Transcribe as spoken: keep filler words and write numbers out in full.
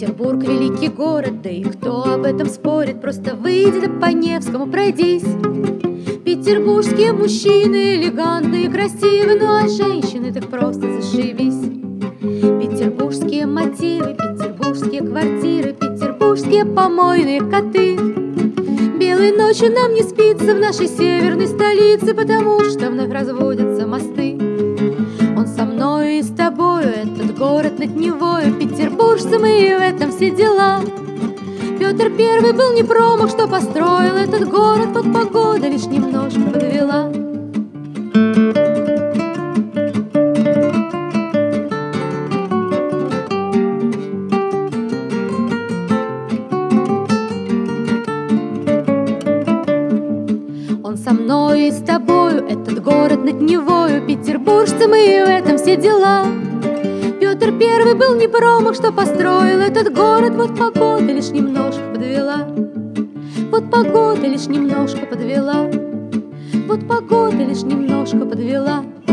Петербург — великий город, да и кто об этом спорит? Просто выйди да по Невскому пройдись. Петербургские мужчины элегантные, красивые, ну а женщины так просто зашибись. Петербургские мотивы, петербургские квартиры, петербургские помойные коты. Белой ночью нам не спится в нашей северной столице, потому что вновь разводятся мосты. Он со мною и с тобою, этот город над Невою, петербуржцы мы, и в этом все дела. Петр Первый был не промах, что построил этот город, вот погода лишь немножко подвела. Он со мною и с тобою, этот город над Невою, петербуржцы мы, и в этом все дела. Петр Первый был не промах, что построил этот город, вот погода лишь немножко подвела. Вот погода лишь немножко подвела. Вот погода лишь немножко подвела.